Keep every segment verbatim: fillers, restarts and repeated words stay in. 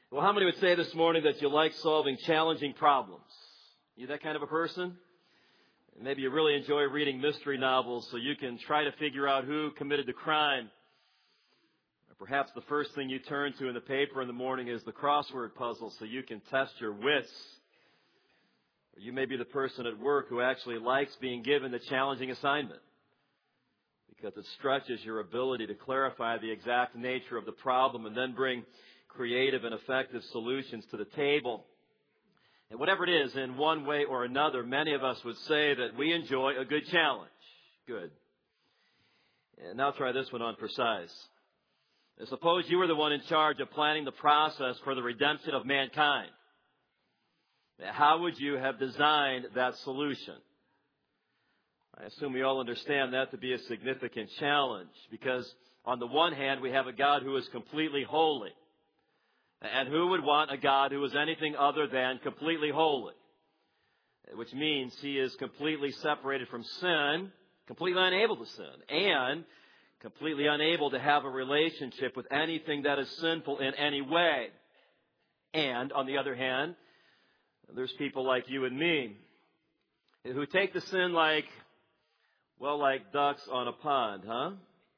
Well, how many would say this morning that you like solving challenging problems? You that kind of a person? Maybe you really enjoy reading mystery novels so you can try to figure out who committed the crime. Or perhaps the first thing you turn to in the paper in the morning is the crossword puzzle so you can test your wits. Or you may be the person at work who actually likes being given the challenging assignment because it stretches your ability to clarify the exact nature of the problem and then bring creative and effective solutions to the table. And whatever it is, in one way or another, many of us would say that we enjoy a good challenge. Good. And now try this one on for size. Suppose you were the one in charge of planning the process for the redemption of mankind. How would you have designed that solution? I assume we all understand that to be a significant challenge because on the one hand, we have a God who is completely holy. And who would want a God who is anything other than completely holy? Which means He is completely separated from sin, completely unable to sin, and completely unable to have a relationship with anything that is sinful in any way. And, on the other hand, there's people like you and me who take the sin like, well, like ducks on a pond, huh?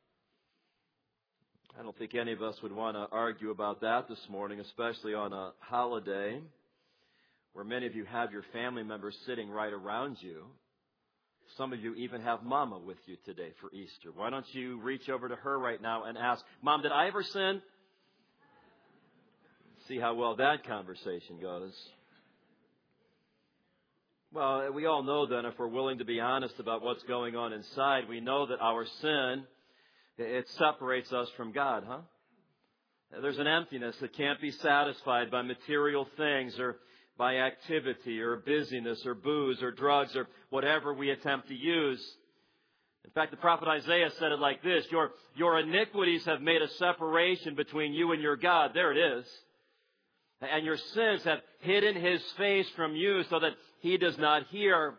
I don't think any of us would want to argue about that this morning, especially on a holiday where many of you have your family members sitting right around you. Some of you even have Mama with you today for Easter. Why don't you reach over to her right now and ask, Mom, did I ever sin? See how well that conversation goes. Well, we all know then, if we're willing to be honest about what's going on inside, we know that our sin, it separates us from God, huh? There's an emptiness that can't be satisfied by material things or by activity or busyness or booze or drugs or whatever we attempt to use. In fact, the prophet Isaiah said it like this, your, your iniquities have made a separation between you and your God. There it is. And your sins have hidden His face from you so that He does not hear.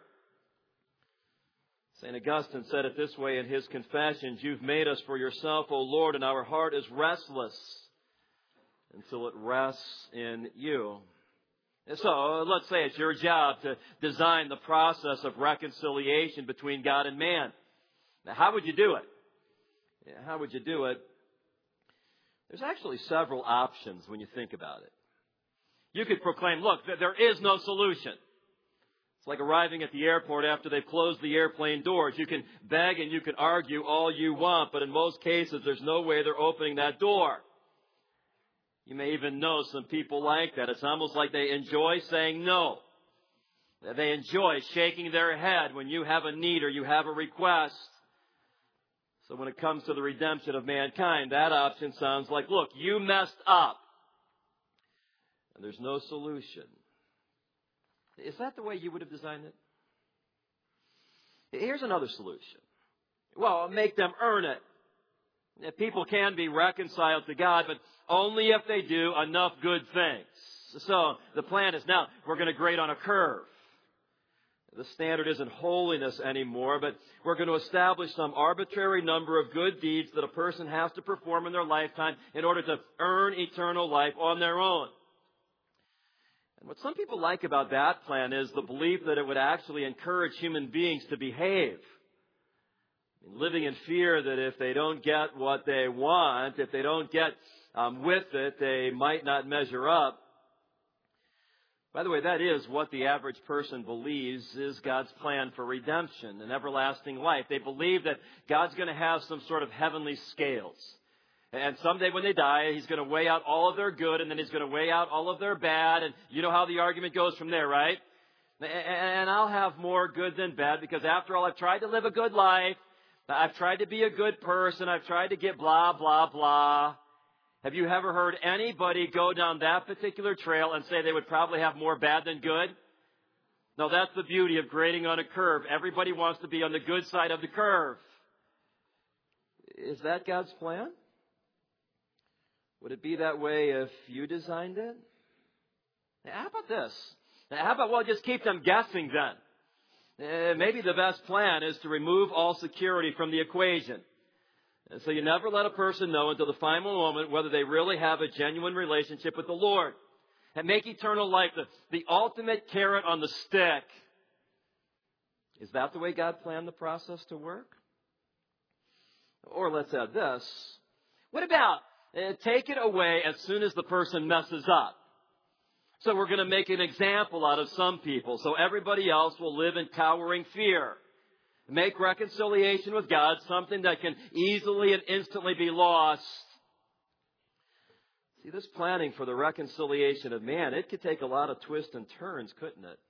Saint Augustine said it this way in his Confessions, you've made us for yourself, O Lord, and our heart is restless until it rests in you. And so, let's say it's your job to design the process of reconciliation between God and man. Now, how would you do it? How would you do it? There's actually several options when you think about it. You could proclaim, look, there is no solution. It's like arriving at the airport after they've closed the airplane doors. You can beg and you can argue all you want, but in most cases, there's no way they're opening that door. You may even know some people like that. It's almost like they enjoy saying no. They enjoy shaking their head when you have a need or you have a request. So when it comes to the redemption of mankind, that option sounds like, look, you messed up. And there's no solution. Is that the way you would have designed it? Here's another solution. Well, make them earn it. People can be reconciled to God, but only if they do enough good things. So the plan is now we're going to grade on a curve. The standard isn't holiness anymore, but we're going to establish some arbitrary number of good deeds that a person has to perform in their lifetime in order to earn eternal life on their own. And what some people like about that plan is the belief that it would actually encourage human beings to behave. I mean, living in fear that if they don't get what they want, if they don't get um, with it, they might not measure up. By the way, that is what the average person believes is God's plan for redemption and everlasting life. They believe that God's going to have some sort of heavenly scales. And someday when they die, He's going to weigh out all of their good, and then He's going to weigh out all of their bad. And you know how the argument goes from there, right? And I'll have more good than bad because, after all, I've tried to live a good life. I've tried to be a good person. I've tried to get blah, blah, blah. Have you ever heard anybody go down that particular trail and say they would probably have more bad than good? No, that's the beauty of grading on a curve. Everybody wants to be on the good side of the curve. Is that God's plan? Would it be that way if you designed it? How about this? How about, well, just keep them guessing then? Uh, maybe the best plan is to remove all security from the equation. And so you never let a person know until the final moment whether they really have a genuine relationship with the Lord. And make eternal life the, the ultimate carrot on the stick. Is that the way God planned the process to work? Or let's add this. What about uh, take it away as soon as the person messes up? So we're going to make an example out of some people, so everybody else will live in cowering fear. Make reconciliation with God something that can easily and instantly be lost. See, this planning for the reconciliation of man, it could take a lot of twists and turns, couldn't it?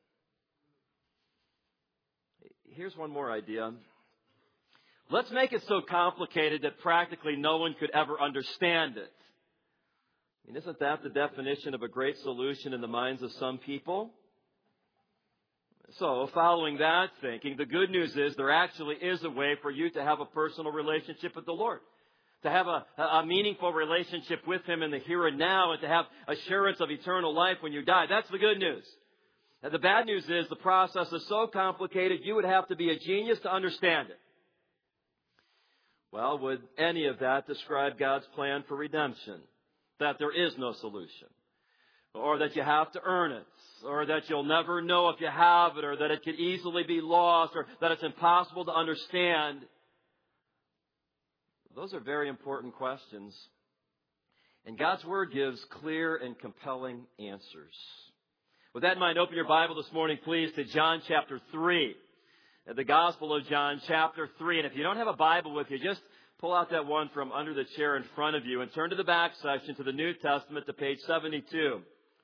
Here's one more idea. Let's make it so complicated that practically no one could ever understand it. I mean, isn't that the definition of a great solution in the minds of some people? So, following that thinking, the good news is there actually is a way for you to have a personal relationship with the Lord. To have a, a meaningful relationship with Him in the here and now, and to have assurance of eternal life when you die. That's the good news. And the bad news is the process is so complicated you would have to be a genius to understand it. Well, would any of that describe God's plan for redemption? That there is no solution. Or that you have to earn it. Or that you'll never know if you have it. Or that it could easily be lost. Or that it's impossible to understand. Those are very important questions. And God's Word gives clear and compelling answers. With that in mind, open your Bible this morning, please, to John chapter three. The Gospel of John chapter three. And if you don't have a Bible with you, just pull out that one from under the chair in front of you and turn to the back section to the New Testament to page seventy-two.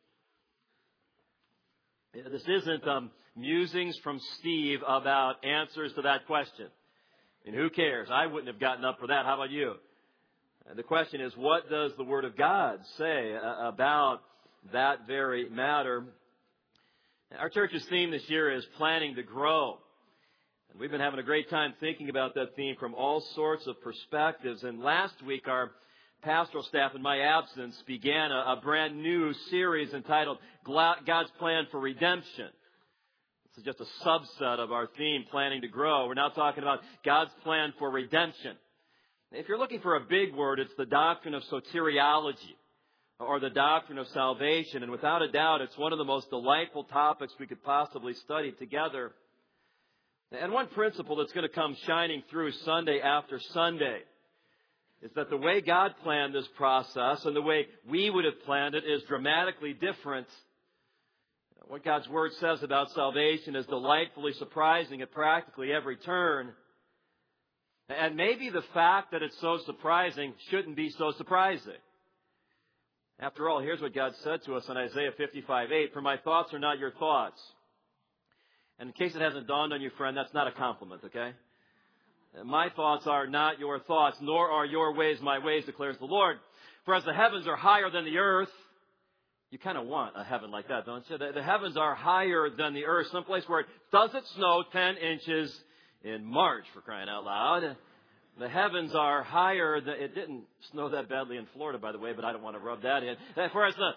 This isn't um, musings from Steve about answers to that question. And who cares? I wouldn't have gotten up for that. How about you? And the question is, what does the Word of God say uh, about that very matter? Our church's theme this year is planning to grow. And we've been having a great time thinking about that theme from all sorts of perspectives. And last week, our pastoral staff, in my absence, began a, a brand new series entitled God's Plan for Redemption. This is just a subset of our theme, Planning to Grow. We're now talking about God's plan for redemption. If you're looking for a big word, it's the doctrine of soteriology, or the doctrine of salvation. And without a doubt, it's one of the most delightful topics we could possibly study together. And one principle that's going to come shining through Sunday after Sunday is that the way God planned this process and the way we would have planned it is dramatically different. What God's Word says about salvation is delightfully surprising at practically every turn. And maybe the fact that it's so surprising shouldn't be so surprising. After all, here's what God said to us in Isaiah fifty-five eight, "For my thoughts are not your thoughts." And in case it hasn't dawned on you, friend, that's not a compliment, okay? My thoughts are not your thoughts, nor are your ways my ways, declares the Lord. For as the heavens are higher than the earth, you kind of want a heaven like that, don't you? The, the heavens are higher than the earth, someplace where it doesn't snow ten inches in March, for crying out loud. The heavens are higher than, it didn't snow that badly in Florida, by the way, but I don't want to rub that in. Whereas the,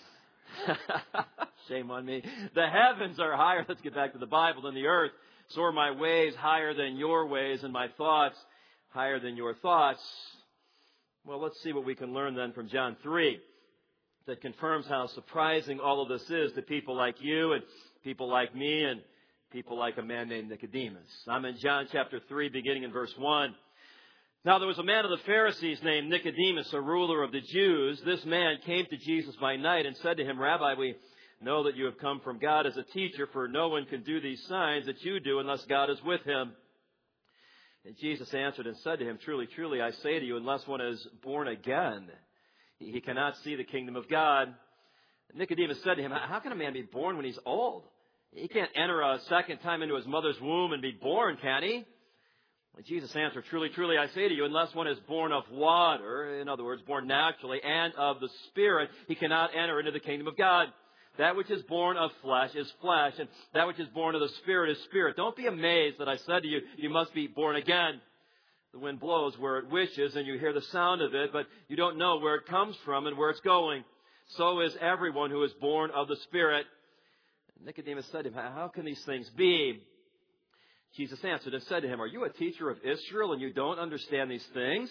shame on me. The heavens are higher, let's get back to the Bible, than the earth. So are my ways higher than your ways, and my thoughts higher than your thoughts. Well, let's see what we can learn then from John three that confirms how surprising all of this is to people like you and people like me and people like a man named Nicodemus. I'm in John chapter three, beginning in verse one. Now there was a man of the Pharisees named Nicodemus, a ruler of the Jews. This man came to Jesus by night and said to him, "Rabbi, we know that you have come from God as a teacher, for no one can do these signs that you do unless God is with him." And Jesus answered and said to him, "Truly, truly, I say to you, unless one is born again, he cannot see the kingdom of God." And Nicodemus said to him, "How can a man be born when he's old? He can't enter a second time into his mother's womb and be born, can he?" And Jesus answered, "Truly, truly, I say to you, unless one is born of water," in other words, born naturally, "and of the Spirit, he cannot enter into the kingdom of God. That which is born of flesh is flesh, and that which is born of the Spirit is spirit. Don't be amazed that I said to you, you must be born again. The wind blows where it wishes, and you hear the sound of it, but you don't know where it comes from and where it's going. So is everyone who is born of the Spirit." And Nicodemus said to him, "How can these things be?" Jesus answered and said to him, "Are you a teacher of Israel, and you don't understand these things?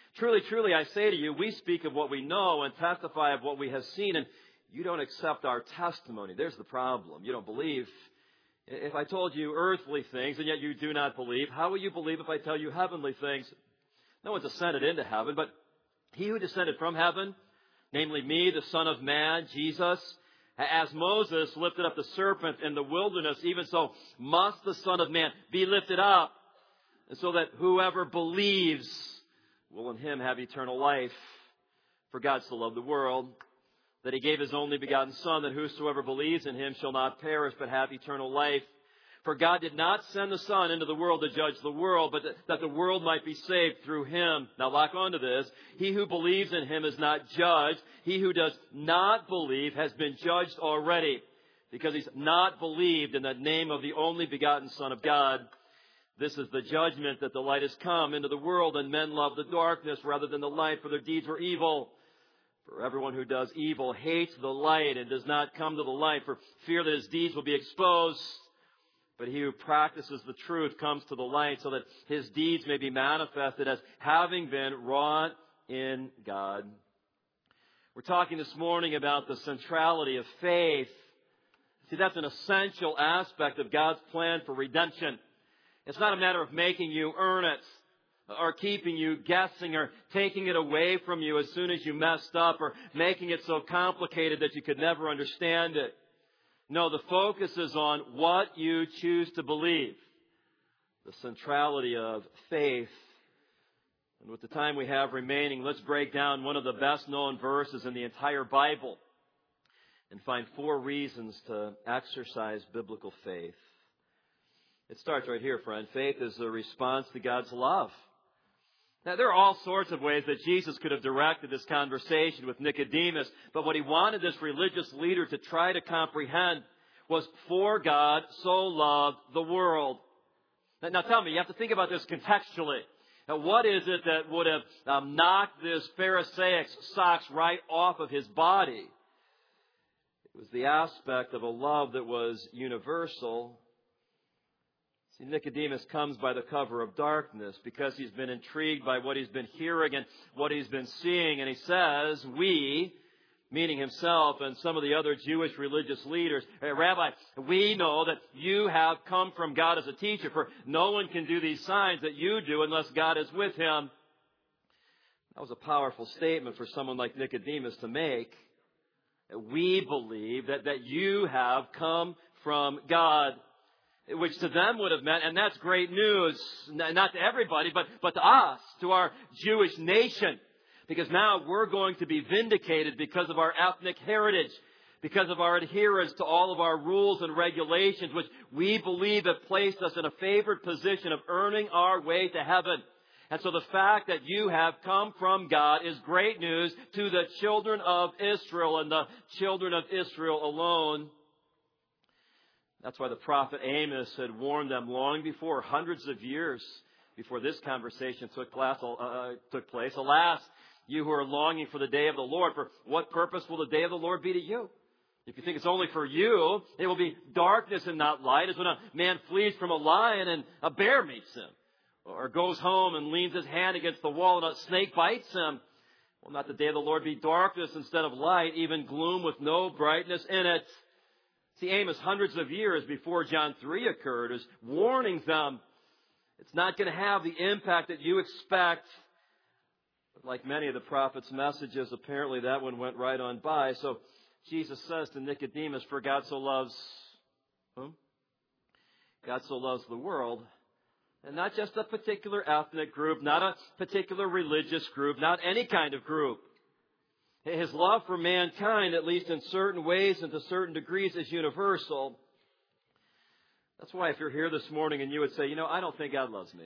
Truly, truly, I say to you, we speak of what we know and testify of what we have seen, and you don't accept our testimony. There's the problem. You don't believe. If I told you earthly things and yet you do not believe, how will you believe if I tell you heavenly things? No one's ascended into heaven, but he who descended from heaven, namely me, the Son of Man, Jesus, as Moses lifted up the serpent in the wilderness, even so must the Son of Man be lifted up, and so that whoever believes will in him have eternal life. For God so loved the world that he gave his only begotten Son, that whosoever believes in him shall not perish but have eternal life. For God did not send the Son into the world to judge the world, but that the world might be saved through him. Now lock onto this. He who believes in him is not judged. He who does not believe has been judged already, because he's not believed in the name of the only begotten Son of God. This is the judgment, that the light has come into the world, and men love the darkness rather than the light, for their deeds were evil. For everyone who does evil hates the light and does not come to the light for fear that his deeds will be exposed. But he who practices the truth comes to the light, so that his deeds may be manifested as having been wrought in God. We're talking this morning about the centrality of faith. See, that's an essential aspect of God's plan for redemption. It's not a matter of making you earn it, or keeping you guessing, or taking it away from you as soon as you messed up, or making it so complicated that you could never understand it. No, the focus is on what you choose to believe. The centrality of faith. And with the time we have remaining, let's break down one of the best known verses in the entire Bible and find four reasons to exercise biblical faith. It starts right here, friend. Faith is a response to God's love. Now, there are all sorts of ways that Jesus could have directed this conversation with Nicodemus, but what he wanted this religious leader to try to comprehend was, for God so loved the world. Now, now tell me, you have to think about this contextually. Now, what is it that would have um, knocked this Pharisaic socks right off of his body? It was the aspect of a love that was universal. See, Nicodemus comes by the cover of darkness because he's been intrigued by what he's been hearing and what he's been seeing. And he says, we, meaning himself and some of the other Jewish religious leaders, hey, Rabbi, we know that you have come from God as a teacher, for no one can do these signs that you do unless God is with him. That was a powerful statement for someone like Nicodemus to make. We believe that, that you have come from God. Which to them would have meant, and that's great news, not to everybody, but, but to us, to our Jewish nation. Because now we're going to be vindicated because of our ethnic heritage, because of our adherence to all of our rules and regulations, which we believe have placed us in a favored position of earning our way to heaven. And so the fact that you have come from God is great news to the children of Israel and the children of Israel alone. That's why the prophet Amos had warned them long before, hundreds of years before this conversation took place. Uh, took place. Alas, you who are longing for the day of the Lord, for what purpose will the day of the Lord be to you? If you think it's only for you, it will be darkness and not light, as when a man flees from a lion and a bear meets him, or goes home and leans his hand against the wall and a snake bites him. Will not the day of the Lord be darkness instead of light, even gloom with no brightness in it? See, Amos, hundreds of years before John three occurred, is warning them it's not going to have the impact that you expect. But like many of the prophet's messages, apparently that one went right on by. So Jesus says to Nicodemus, for God so loves whom? God so loves the world. And not just a particular ethnic group, not a particular religious group, not any kind of group. His love for mankind, at least in certain ways and to certain degrees, is universal. That's why if you're here this morning and you would say, you know, I don't think God loves me.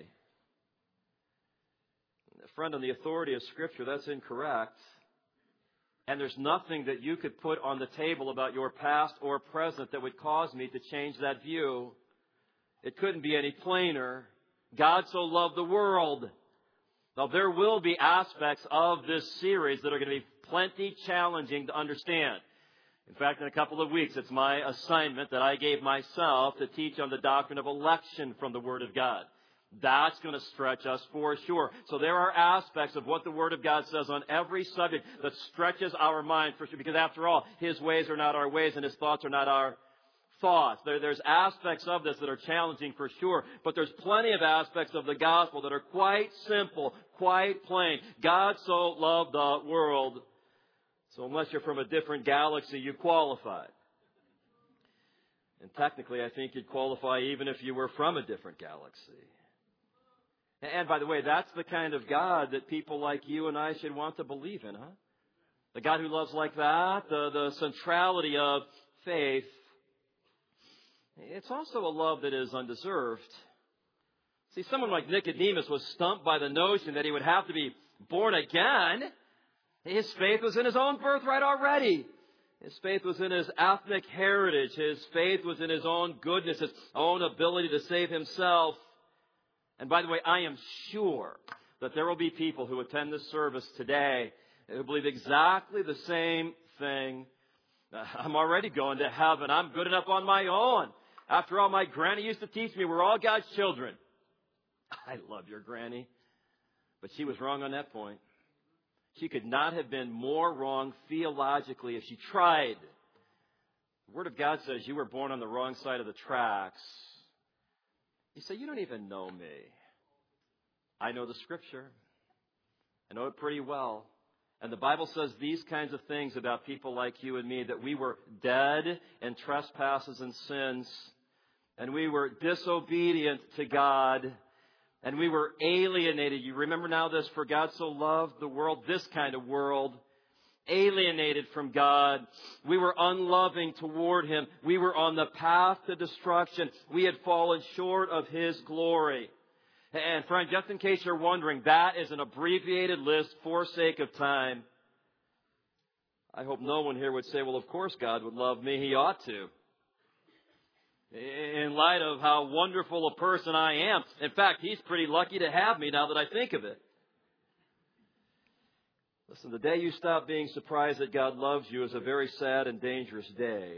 Friend, on the authority of Scripture, that's incorrect. And there's nothing that you could put on the table about your past or present that would cause me to change that view. It couldn't be any plainer. God so loved the world. Now, there will be aspects of this series that are going to be plenty challenging to understand. In fact, in a couple of weeks, it's my assignment that I gave myself to teach on the doctrine of election from the Word of God. That's going to stretch us for sure. So there are aspects of what the Word of God says on every subject that stretches our mind for sure. Because after all, His ways are not our ways and His thoughts are not our thoughts. There, there's aspects of this that are challenging for sure. But there's plenty of aspects of the gospel that are quite simple, quite plain. God so loved the world. So unless you're from a different galaxy, you qualify. And technically, I think you'd qualify even if you were from a different galaxy. And by the way, that's the kind of God that people like you and I should want to believe in, huh? The God who loves like that, the, the centrality of faith. It's also a love that is undeserved. See, someone like Nicodemus was stumped by the notion that he would have to be born again. His faith was in his own birthright already. His faith was in his ethnic heritage. His faith was in his own goodness, his own ability to save himself. And by the way, I am sure that there will be people who attend this service today who believe exactly the same thing. I'm already going to heaven. I'm good enough on my own. After all, my granny used to teach me we're all God's children. I love your granny. But she was wrong on that point. She could not have been more wrong theologically if she tried. The Word of God says you were born on the wrong side of the tracks. You say, you don't even know me. I know the Scripture. I know it pretty well. And the Bible says these kinds of things about people like you and me, that we were dead in trespasses and sins, and we were disobedient to God, and we were alienated. You remember now this, for God so loved the world, this kind of world, alienated from God. We were unloving toward Him. We were on the path to destruction. We had fallen short of His glory. And friend, just in case you're wondering, that is an abbreviated list for sake of time. I hope no one here would say, well, of course God would love me. He ought to. In light of how wonderful a person I am. In fact, He's pretty lucky to have me now that I think of it. Listen, the day you stop being surprised that God loves you is a very sad and dangerous day.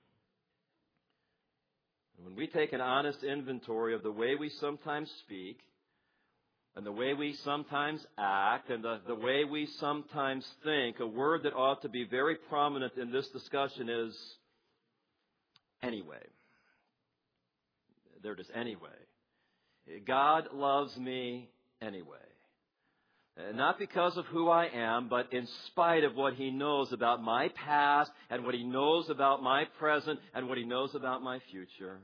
When we take an honest inventory of the way we sometimes speak, and the way we sometimes act, and the, the way we sometimes think, a word that ought to be very prominent in this discussion is anyway. There it is, anyway. God loves me anyway. Not because of who I am, but in spite of what He knows about my past and what He knows about my present and what He knows about my future.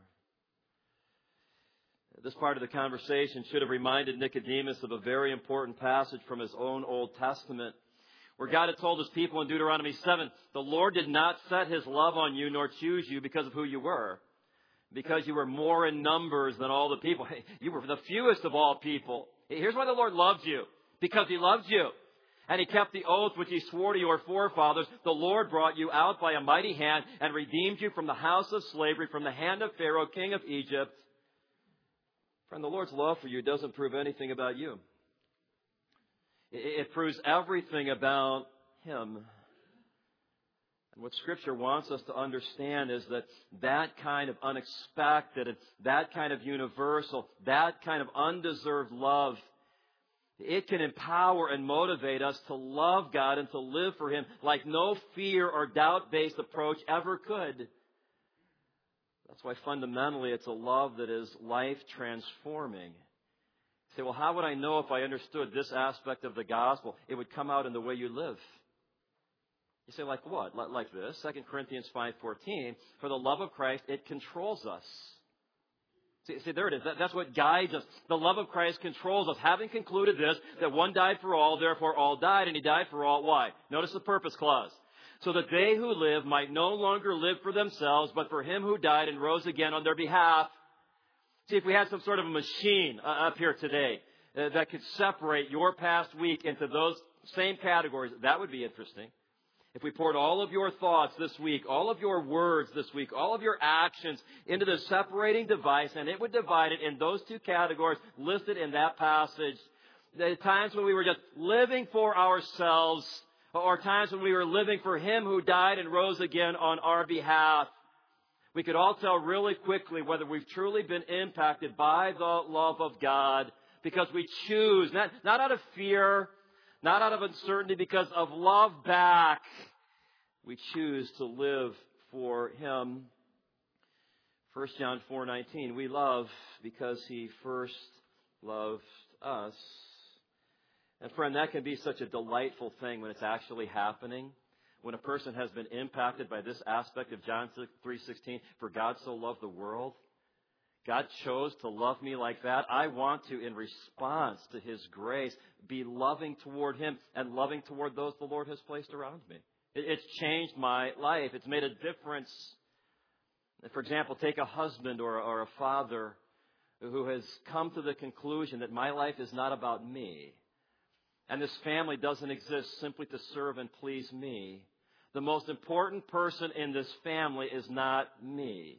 This part of the conversation should have reminded Nicodemus of a very important passage from his own Old Testament, where God had told His people in Deuteronomy seven, the Lord did not set His love on you nor choose you because of who you were, because you were more in numbers than all the people. You were the fewest of all people. Here's why the Lord loves you. Because He loves you. And He kept the oath which He swore to your forefathers. The Lord brought you out by a mighty hand and redeemed you from the house of slavery, from the hand of Pharaoh, king of Egypt. Friend, the Lord's love for you doesn't prove anything about you. It proves everything about Him. And what Scripture wants us to understand is that that kind of unexpected, that kind of universal, that kind of undeserved love, it can empower and motivate us to love God and to live for Him like no fear or doubt-based approach ever could. That's why fundamentally it's a love that is life-transforming. You say, well, how would I know if I understood this aspect of the gospel? It would come out in the way you live. You say, like what? Like this, Second Corinthians five fourteen, for the love of Christ, it controls us. See, see, there it is. That, that's what guides us. The love of Christ controls us. Having concluded this, that one died for all, therefore all died, and He died for all. Why? Notice the purpose clause. So that they who live might no longer live for themselves, but for Him who died and rose again on their behalf. See, if we had some sort of a machine uh, up here today uh, that could separate your past week into those same categories, that would be interesting. If we poured all of your thoughts this week, all of your words this week, all of your actions into the separating device, and it would divide it in those two categories listed in that passage. The times when we were just living for ourselves, or times when we were living for Him who died and rose again on our behalf. We could all tell really quickly whether we've truly been impacted by the love of God because we choose, not, not out of fear, not out of uncertainty, because of love back. We choose to live for Him. First John four nineteen, we love because He first loved us. And friend, that can be such a delightful thing when it's actually happening. When a person has been impacted by this aspect of John three sixteen, for God so loved the world, God chose to love me like that. I want to, in response to His grace, be loving toward Him and loving toward those the Lord has placed around me. It's changed my life. It's made a difference. For example, take a husband or, or a father who has come to the conclusion that my life is not about me, and this family doesn't exist simply to serve and please me. The most important person in this family is not me.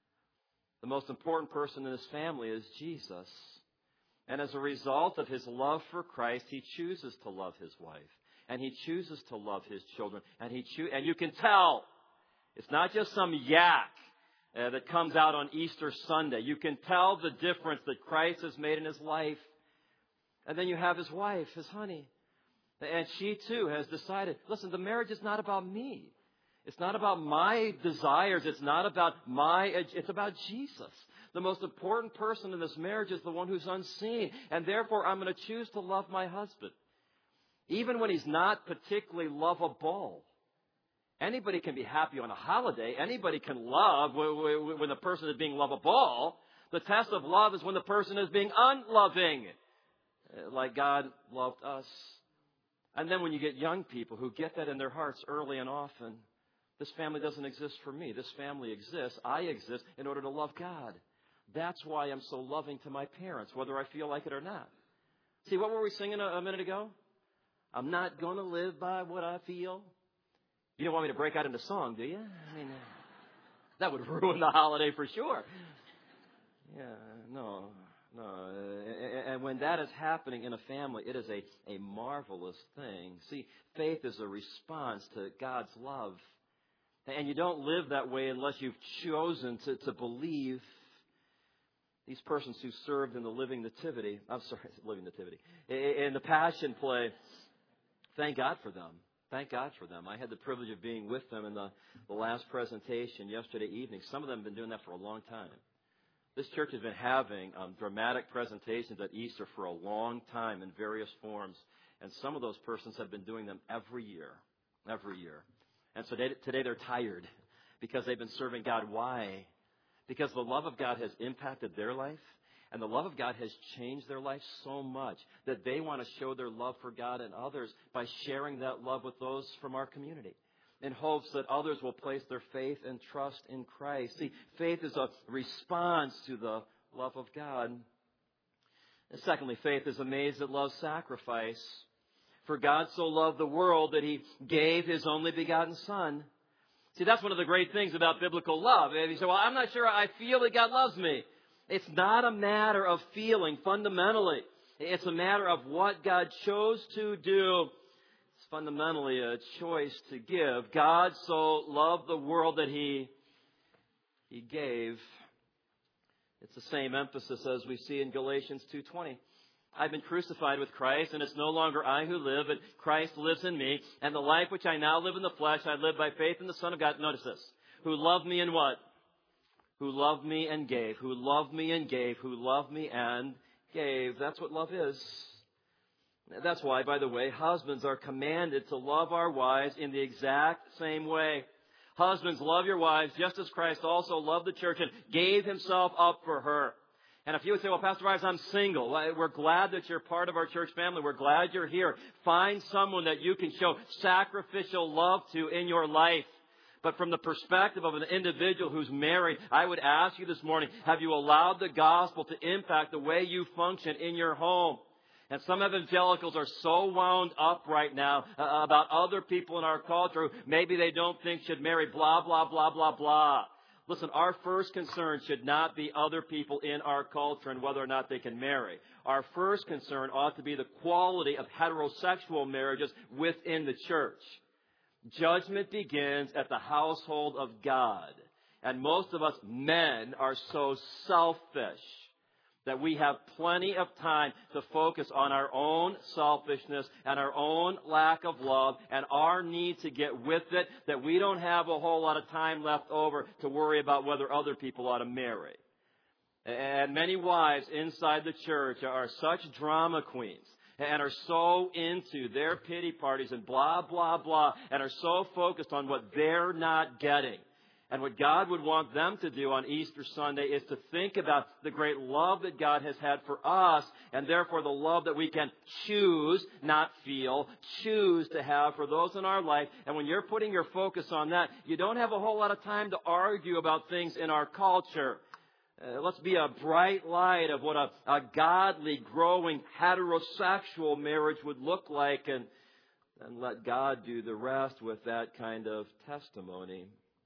The most important person in this family is Jesus. And as a result of his love for Christ, he chooses to love his wife. And he chooses to love his children. And he cho- and you can tell, it's not just some yak uh, that comes out on Easter Sunday. You can tell the difference that Christ has made in his life. And then you have his wife, his honey. And she too has decided, listen, the marriage is not about me. It's not about my desires. It's not about my, it's about Jesus. The most important person in this marriage is the one who's unseen. And therefore, I'm going to choose to love my husband. Even when he's not particularly lovable. Anybody can be happy on a holiday. Anybody can love when the person is being lovable. The test of love is when the person is being unloving, like God loved us. And then when you get young people who get that in their hearts early and often, this family doesn't exist for me. This family exists. I exist in order to love God. That's why I'm so loving to my parents, whether I feel like it or not. See, what were we singing a, a minute ago? I'm not going to live by what I feel. You don't want me to break out into song, do you? I mean, uh, that would ruin the holiday for sure. Yeah, no, no. Uh, and when that is happening in a family, it is a, a marvelous thing. See, faith is a response to God's love. And you don't live that way unless you've chosen to, to believe. These persons who served in the Living Nativity, I'm sorry, Living Nativity, in the Passion play, thank God for them. Thank God for them. I had the privilege of being with them in the, the last presentation yesterday evening. Some of them have been doing that for a long time. This church has been having um, dramatic presentations at Easter for a long time in various forms. And some of those persons have been doing them every year, every year. And so they, today they're tired because they've been serving God. Why? Because the love of God has impacted their life. And the love of God has changed their life so much that they want to show their love for God and others by sharing that love with those from our community in hopes that others will place their faith and trust in Christ. See, faith is a response to the love of God. And secondly, faith is amazed at love's sacrifice. For God so loved the world that He gave His only begotten Son. See, that's one of the great things about biblical love. And you say, well, I'm not sure I feel that God loves me. It's not a matter of feeling fundamentally. It's a matter of what God chose to do. It's fundamentally a choice to give. God so loved the world that He, he gave. It's the same emphasis as we see in Galatians two twenty. I've been crucified with Christ, and it's no longer I who live, but Christ lives in me. And the life which I now live in the flesh, I live by faith in the Son of God. Notice this. Who loved me and what? Who loved me and gave. Who loved me and gave. Who loved me and gave. That's what love is. That's why, by the way, husbands are commanded to love our wives in the exact same way. Husbands, love your wives just as Christ also loved the church and gave Himself up for her. And if you would say, well, Pastor Rives, I'm single. We're glad that you're part of our church family. We're glad you're here. Find someone that you can show sacrificial love to in your life. But from the perspective of an individual who's married, I would ask you this morning, have you allowed the gospel to impact the way you function in your home? And some evangelicals are so wound up right now uh, about other people in our culture who maybe they don't think should marry, blah, blah, blah, blah, blah. Listen, our first concern should not be other people in our culture and whether or not they can marry. Our first concern ought to be the quality of heterosexual marriages within the church. Judgment begins at the household of God. And most of us men are so selfish that we have plenty of time to focus on our own selfishness and our own lack of love and our need to get with it, that we don't have a whole lot of time left over to worry about whether other people ought to marry. And many wives inside the church are such drama queens and are so into their pity parties and blah, blah, blah, and are so focused on what they're not getting. And what God would want them to do on Easter Sunday is to think about the great love that God has had for us, and therefore the love that we can choose, not feel, choose to have for those in our life. And when you're putting your focus on that, you don't have a whole lot of time to argue about things in our culture. Uh, let's be a bright light of what a, a godly, growing, heterosexual marriage would look like, and, and let God do the rest with that kind of testimony.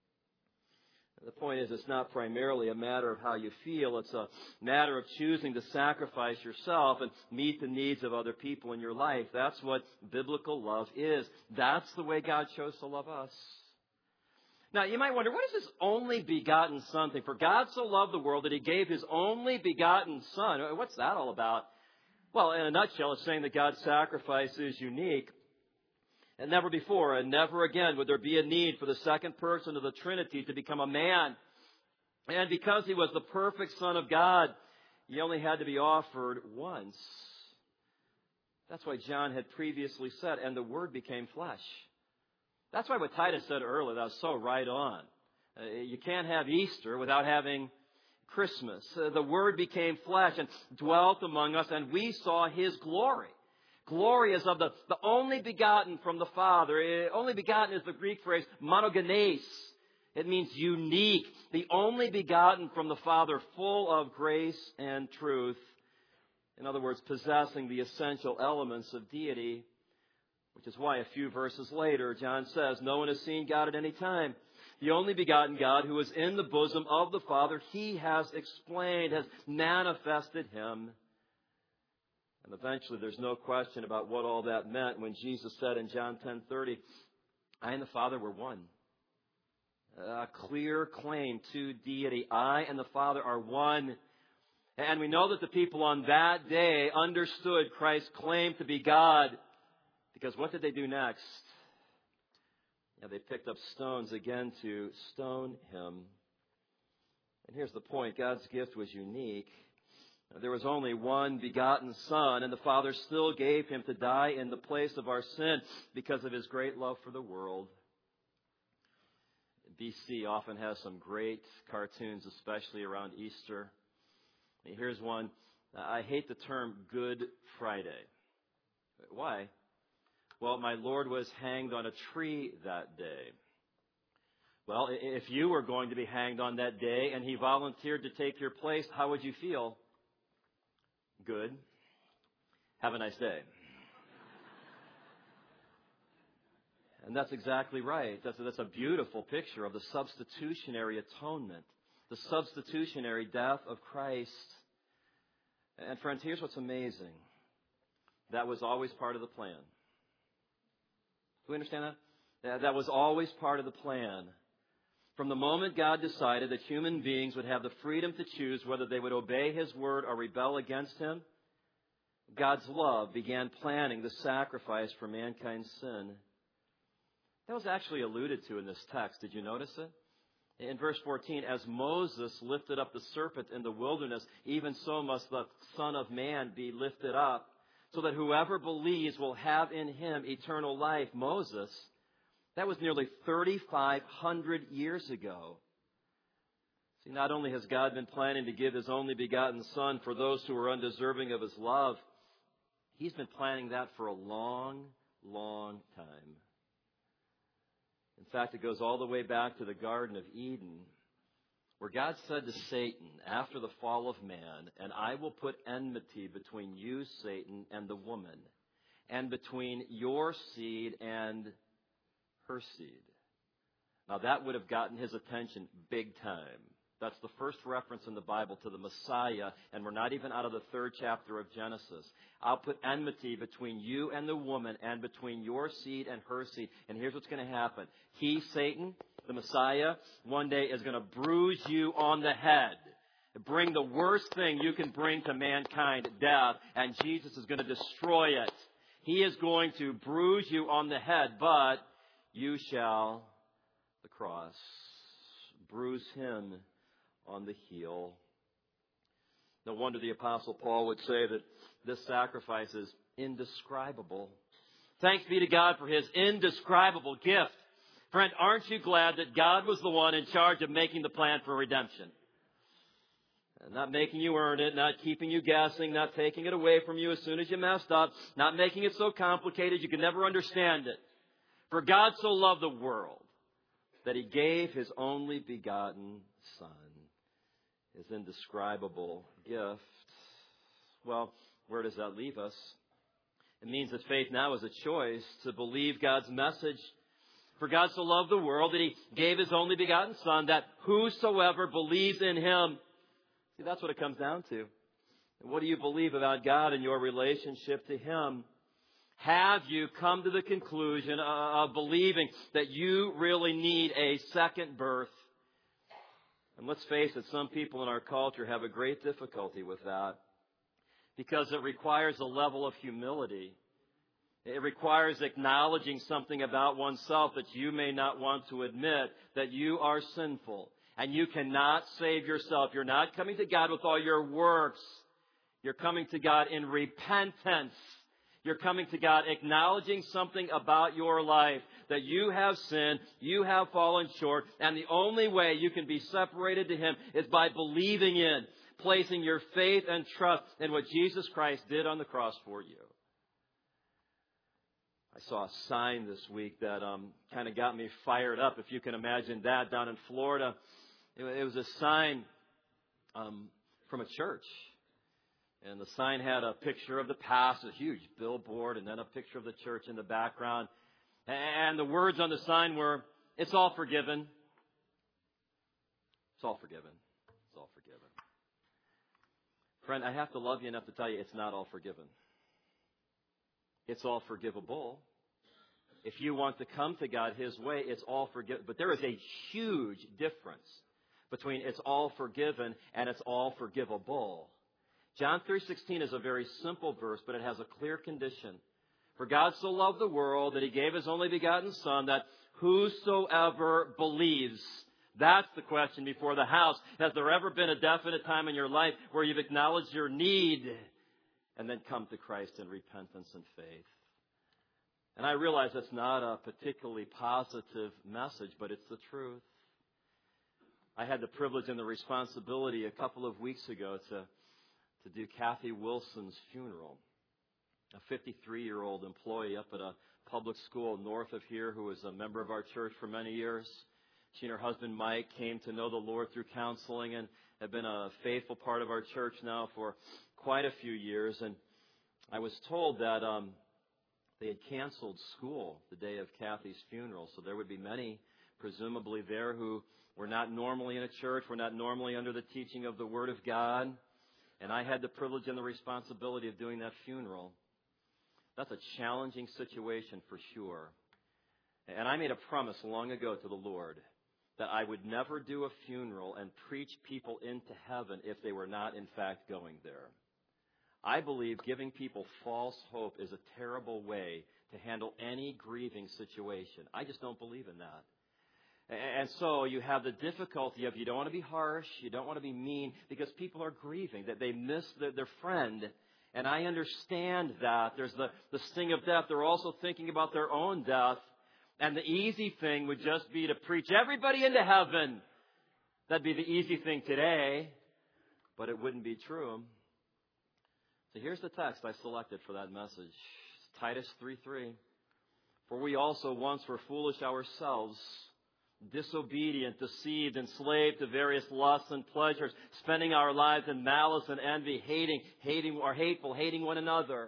The point is, it's not primarily a matter of how you feel. It's a matter of choosing to sacrifice yourself and meet the needs of other people in your life. That's what biblical love is. That's the way God chose to love us. Now, you might wonder, what is this only begotten Son thing? For God so loved the world that He gave His only begotten Son. What's that all about? Well, in a nutshell, it's saying that God's sacrifice is unique. And never before and never again would there be a need for the second person of the Trinity to become a man. And because He was the perfect Son of God, He only had to be offered once. That's why John had previously said, and the Word became flesh. That's why what Titus said earlier, that was so right on. Uh, you can't have Easter without having Christmas. Uh, the Word became flesh and dwelt among us, and we saw His glory. Glory is of the, the only begotten from the Father. It, only begotten is the Greek phrase monogenes. It means unique. The only begotten from the Father, full of grace and truth. In other words, possessing the essential elements of deity. Which is why a few verses later, John says, no one has seen God at any time. The only begotten God who is in the bosom of the Father, He has explained, has manifested Him. And eventually, there's no question about what all that meant when Jesus said in John ten thirty, I and the Father were one. A clear claim to deity. I and the Father are one. And we know that the people on that day understood Christ's claim to be God. Because what did they do next? Yeah, they picked up stones again to stone Him. And here's the point. God's gift was unique. There was only one begotten Son, and the Father still gave Him to die in the place of our sin because of His great love for the world. B C often has some great cartoons, especially around Easter. Here's one. I hate the term Good Friday. Why? Well, my Lord was hanged on a tree that day. Well, if you were going to be hanged on that day and He volunteered to take your place, how would you feel? Good. Have a nice day. And that's exactly right. That's, that's a beautiful picture of the substitutionary atonement, the substitutionary death of Christ. And friends, here's what's amazing. That was always part of the plan. Do we understand that? That was always part of the plan. From the moment God decided that human beings would have the freedom to choose whether they would obey His word or rebel against Him, God's love began planning the sacrifice for mankind's sin. That was actually alluded to in this text. Did you notice it? In verse fourteen, as Moses lifted up the serpent in the wilderness, even so must the Son of Man be lifted up, so that whoever believes will have in Him eternal life. Moses, that was nearly thirty-five hundred years ago. See, not only has God been planning to give His only begotten Son for those who are undeserving of His love, He's been planning that for a long, long time. In fact, it goes all the way back to the Garden of Eden, where God said to Satan after the fall of man, and I will put enmity between you, Satan, and the woman, and between your seed and her seed. Now, that would have gotten His attention big time. That's the first reference in the Bible to the Messiah, and we're not even out of the third chapter of Genesis. I'll put enmity between you and the woman and between your seed and her seed. And here's what's going to happen. He, Satan, the Messiah, one day is going to bruise you on the head. Bring the worst thing you can bring to mankind, death, and Jesus is going to destroy it. He is going to bruise you on the head, but you shall, the cross, bruise him on the heel. No wonder the Apostle Paul would say that this sacrifice is indescribable. Thanks be to God for his indescribable gift. Friend, aren't you glad that God was the one in charge of making the plan for redemption? Not making you earn it, not keeping you guessing, not taking it away from you as soon as you messed up, not making it so complicated you can never understand it. For God so loved the world that he gave his only begotten Son. His indescribable gift. Well, where does that leave us? It means that faith now is a choice to believe God's message. For God so loved the world that he gave his only begotten Son, that whosoever believes in him. See, that's what it comes down to. And what do you believe about God and your relationship to him? Have you come to the conclusion of believing that you really need a second birth? And let's face it, some people in our culture have a great difficulty with that because it requires a level of humility. It requires acknowledging something about oneself that you may not want to admit, that you are sinful and you cannot save yourself. You're not coming to God with all your works. You're coming to God in repentance. You're coming to God acknowledging something about your life, that you have sinned, you have fallen short, and the only way you can be separated to him is by believing in, placing your faith and trust in what Jesus Christ did on the cross for you. I saw a sign this week that um, kind of got me fired up, if you can imagine that, down in Florida. It, it was a sign um, from a church. And the sign had a picture of the past, a huge billboard, and then a picture of the church in the background. And the words on the sign were, "It's all forgiven. It's all forgiven. It's all forgiven." Friend, I have to love you enough to tell you it's not all forgiven. It's all forgivable. If you want to come to God his way, it's all forgiven. But there is a huge difference between it's all forgiven and it's all forgivable. John three sixteen is a very simple verse, but it has a clear condition. For God so loved the world that he gave his only begotten Son, that whosoever believes. That's the question before the house. Has there ever been a definite time in your life where you've acknowledged your need and then come to Christ in repentance and faith? And I realize that's not a particularly positive message, but it's the truth. I had the privilege and the responsibility a couple of weeks ago to to do Kathy Wilson's funeral, a fifty-three-year-old employee up at a public school north of here who was a member of our church for many years. She and her husband, Mike, came to know the Lord through counseling and have been a faithful part of our church now for quite a few years. And I was told that um, they had canceled school the day of Kathy's funeral, so there would be many, presumably there, who were not normally in a church, were not normally under the teaching of the Word of God. And I had the privilege and the responsibility of doing that funeral. That's a challenging situation for sure. And I made a promise long ago to the Lord that I would never do a funeral and preach people into heaven if they were not, in fact, going there. I believe giving people false hope is a terrible way to handle any grieving situation. I just don't believe in that. And so you have the difficulty of you don't want to be harsh, you don't want to be mean, because people are grieving, that they miss their, their friend. And I understand that. There's the, the sting of death. They're also thinking about their own death. And the easy thing would just be to preach everybody into heaven. That'd be the easy thing today, but it wouldn't be true. So here's the text I selected for that message. Titus three three. For we also once were foolish ourselves, disobedient, deceived, enslaved to various lusts and pleasures, spending our lives in malice and envy, hating, hating or hateful, hating one another.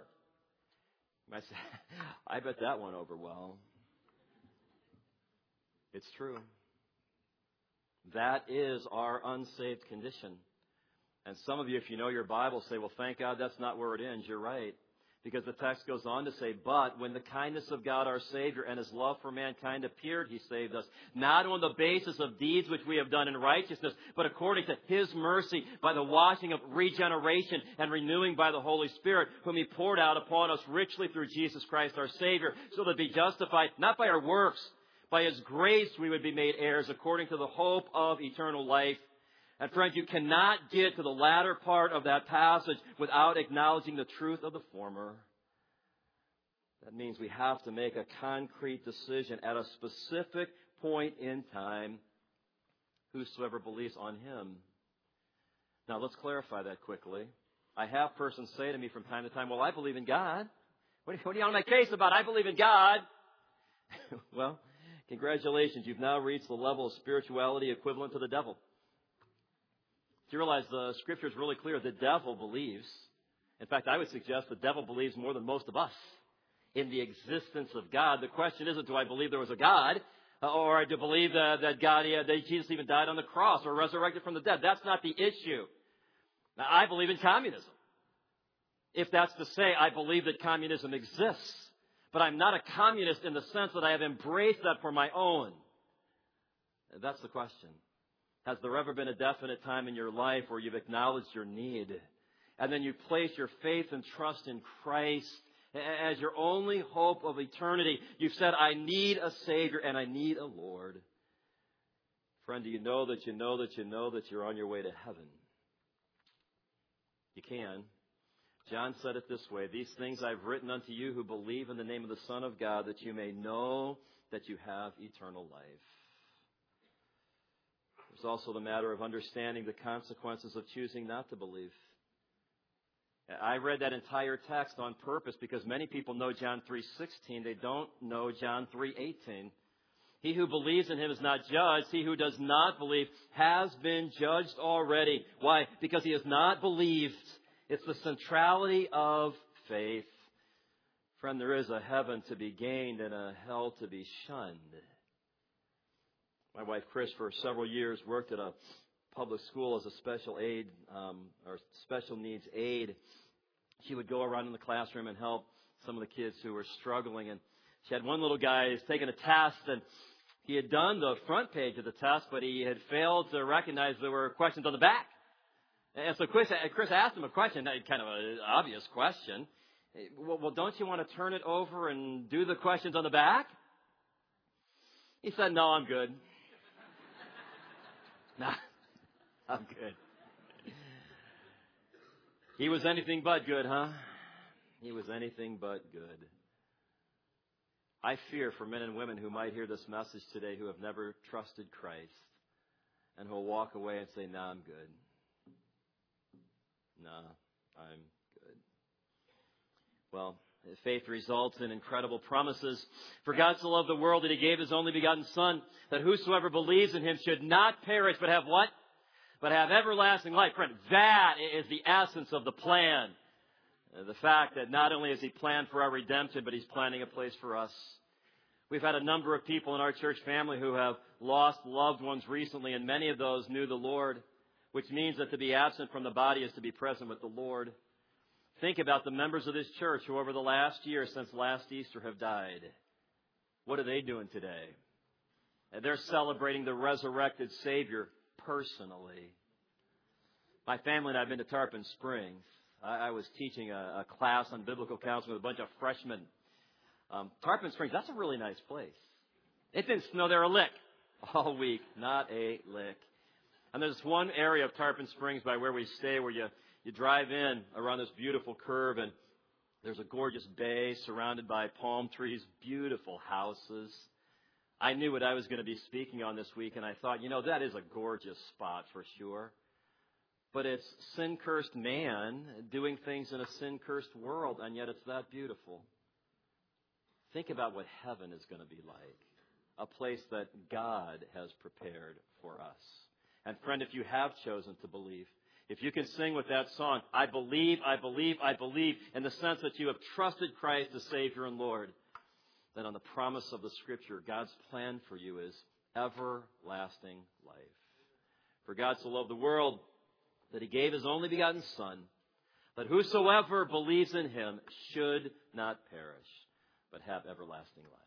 I say, I bet that went over well. It's true. That is our unsaved condition. And some of you, if you know your Bible, say, well, thank God that's not where it ends. You're right. Because the text goes on to say, but when the kindness of God our Savior and His love for mankind appeared, He saved us, not on the basis of deeds which we have done in righteousness, but according to His mercy by the washing of regeneration and renewing by the Holy Spirit, whom He poured out upon us richly through Jesus Christ our Savior, so that be justified not by our works, by His grace we would be made heirs according to the hope of eternal life. And friend, you cannot get to the latter part of that passage without acknowledging the truth of the former. That means we have to make a concrete decision at a specific point in time. Whosoever believes on Him. Now let's clarify that quickly. I have persons say to me from time to time, well, I believe in God. What are you on my case about? I believe in God. Well, congratulations. You've now reached the level of spirituality equivalent to the devil. Do you realize the Scripture is really clear? The devil believes. In fact, I would suggest the devil believes more than most of us in the existence of God. The question isn't, do I believe there was a God? Or do I believe that, that God, that Jesus even died on the cross or resurrected from the dead? That's not the issue. Now, I believe in communism. If that's to say, I believe that communism exists. But I'm not a communist in the sense that I have embraced that for my own. That's the question. Has there ever been a definite time in your life where you've acknowledged your need, and then you place your faith and trust in Christ as your only hope of eternity? You've said, I need a Savior and I need a Lord. Friend, do you know that you know that you know that you're on your way to heaven? You can. John said it this way, these things I've written unto you who believe in the name of the Son of God, that you may know that you have eternal life. There's also the matter of understanding the consequences of choosing not to believe. I read that entire text on purpose because many people know John three sixteen. They don't know John three eighteen. He who believes in Him is not judged. He who does not believe has been judged already. Why? Because he has not believed. It's the centrality of faith. Friend, there is a heaven to be gained and a hell to be shunned. My wife, Chris, for several years worked at a public school as a special aid um, or special needs aide. She would go around in the classroom and help some of the kids who were struggling. And she had one little guy who's taken a test, and he had done the front page of the test, but he had failed to recognize there were questions on the back. And so Chris, Chris asked him a question, kind of an obvious question. Well, well, don't you want to turn it over and do the questions on the back? He said, no, I'm good. Nah, I'm good. He was anything but good, huh? He was anything but good. I fear for men and women who might hear this message today who have never trusted Christ and who will walk away and say, nah, I'm good. Nah, I'm good. Well, faith results in incredible promises. For God so loved the world that He gave His only begotten Son, that whosoever believes in Him should not perish, but have what? But have everlasting life. Friend, that is the essence of the plan. The fact that not only has He planned for our redemption, but He's planning a place for us. We've had a number of people in our church family who have lost loved ones recently, and many of those knew the Lord, which means that to be absent from the body is to be present with the Lord. Think about the members of this church who over the last year since last Easter have died. What are they doing today? They're celebrating the resurrected Savior personally. My family and I have been to Tarpon Springs. I, I was teaching a, a class on biblical counseling with a bunch of freshmen. Um, Tarpon Springs, that's a really nice place. It didn't snow there a lick all week. Not a lick. And there's one area of Tarpon Springs by where we stay where you You drive in around this beautiful curve, and there's a gorgeous bay surrounded by palm trees, beautiful houses. I knew what I was going to be speaking on this week, and I thought, you know, that is a gorgeous spot for sure. But it's sin-cursed man doing things in a sin-cursed world, and yet it's that beautiful. Think about what heaven is going to be like, a place that God has prepared for us. And friend, if you have chosen to believe, if you can sing with that song, I believe, I believe, I believe, in the sense that you have trusted Christ as Savior and Lord, then on the promise of the Scripture, God's plan for you is everlasting life. For God so loved the world that he gave his only begotten Son, that whosoever believes in him should not perish, but have everlasting life.